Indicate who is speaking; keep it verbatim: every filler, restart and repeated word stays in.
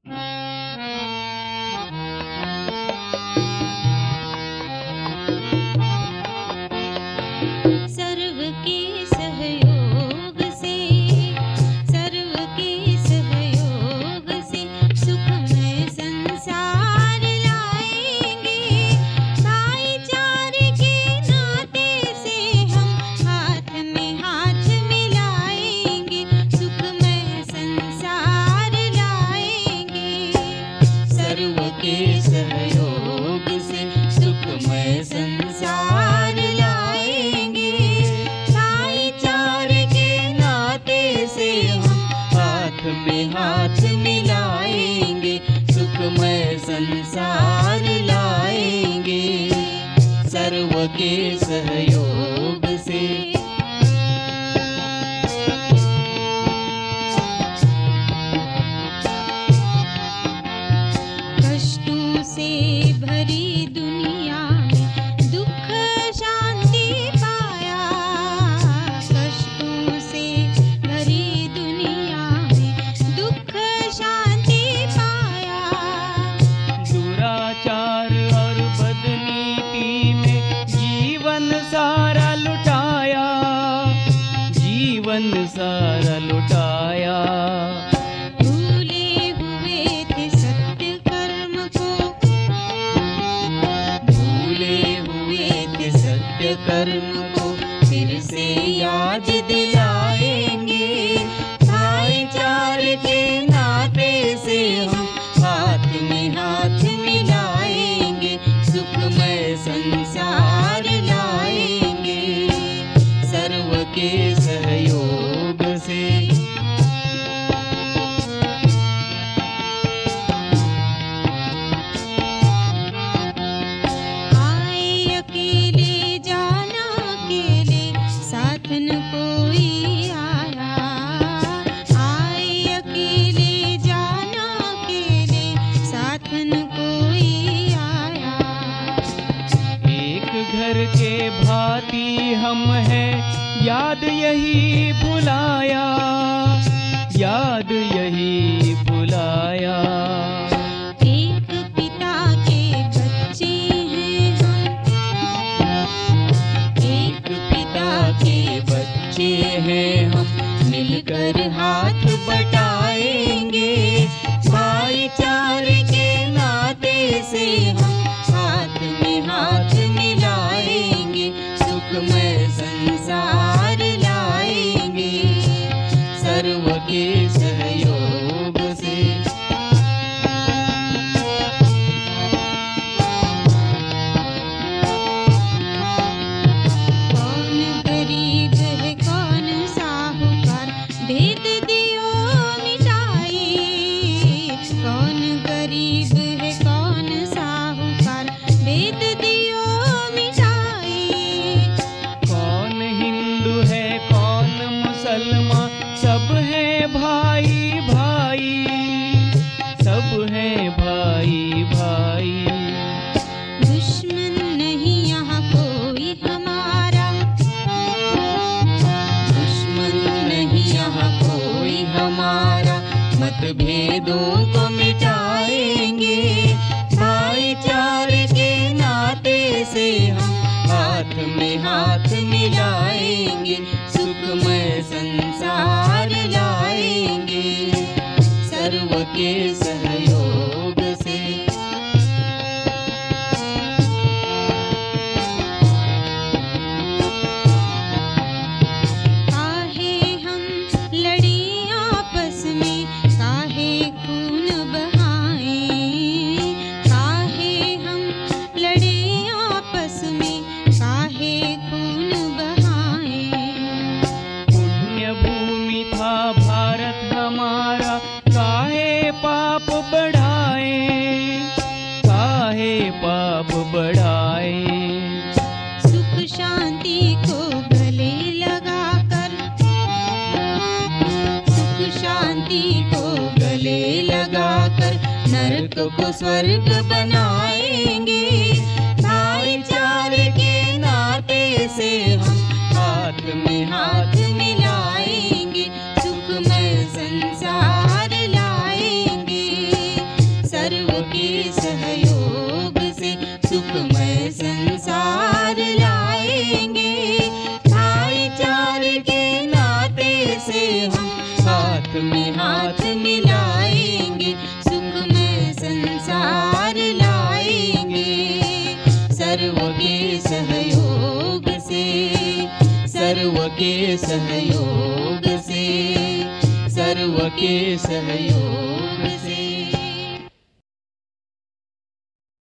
Speaker 1: सर्व के सहयोग से, सर्व के सहयोग से सुखमय संसार लाएंगे। भाईचारे के नाते से हम हाथ में हाथ मिलाएंगे, सुखमय संसार लाएंगे। सर्व के सहयोग से सुखमय संसार लाएंगे। भाईचारे के नाते से हम हाथ में हाथ मिलाएंगे, सुखमय संसार लाएंगे। सर्व के सहयोग से। कष्टों से भरी दुनिया में दुख शांति पाया, कष्टों से भरी दुनिया में दुख शांति पाया।
Speaker 2: दुराचार और बदनीति में जीवन सारा लुटाया, जीवन सारा लुटाया।
Speaker 1: भूले हुए थे सत्य कर्म को, भूले हुए थे सत्य कर्म को फिर से याद दिलाएंगे। भाईचारे के नाते से हम हाथ में हाथ मिलाएंगे, सुखमय संसार लाएंगे। सर्व के सहयोग से। आए अकेले जाना अकेले, साथ न कोई आया। आए अकेले जाना अकेले, साथ न कोई आया।
Speaker 2: एक घर के भांति हम हैं, याद यही बुलाया, याद यही बुलाया।
Speaker 1: एक पिता के बच्चे हैं हम, एक पिता के बच्चे हैं हम, मिलकर हाथ बटाएंगे। भाईचारे के नाते से हम हाथ में हाथ मिलाएंगे, सुखमय संसार लाएंगे। सर्व के सहयोग से। कौन गरीब है कौन साहूकार, भेद दियो मिटाई। कौन गरीब है कौन साहूकार, भेद दियो मिटाई।
Speaker 2: कौन हिंदू है कौन मुसलमान, सब है भाई भाई, सब है भाई भाई।
Speaker 1: दुश्मन नहीं यहाँ कोई हमारा, दुश्मन नहीं यहाँ कोई हमारा। मतभेदों को मिटाएंगे, भाईचारे के नाते से हम हाथ में हाथ मिलाएंगे, सुखमय संसार लाएंगे। सर्व के सहयोग से। काहे हम लड़ी आपस में, काहे खून बहाएं। काहे हम लड़ी आपस में, काहे खून बहाएं।
Speaker 2: पुण्य भूमि था भारत हमारा, काहे पाप बढ़ाए, काहे पाप बढ़ाए।
Speaker 1: सुख शांति को गले लगाकर, सुख शांति को गले लगाकर नरक को स्वर्ग बनाएंगे। भाईचारे के नाते से हम हाथ में हाथ मिलाएंगे, सुखमय संसार लाएंगे। संसार लाएंगे। भाईचारे के नाते से हम हाथ में हाथ मिलाएंगे, सुख में संसार लाएंगे। सर्व के सहयोग से, सर्व के सहयोग से, सर्व के सहयोग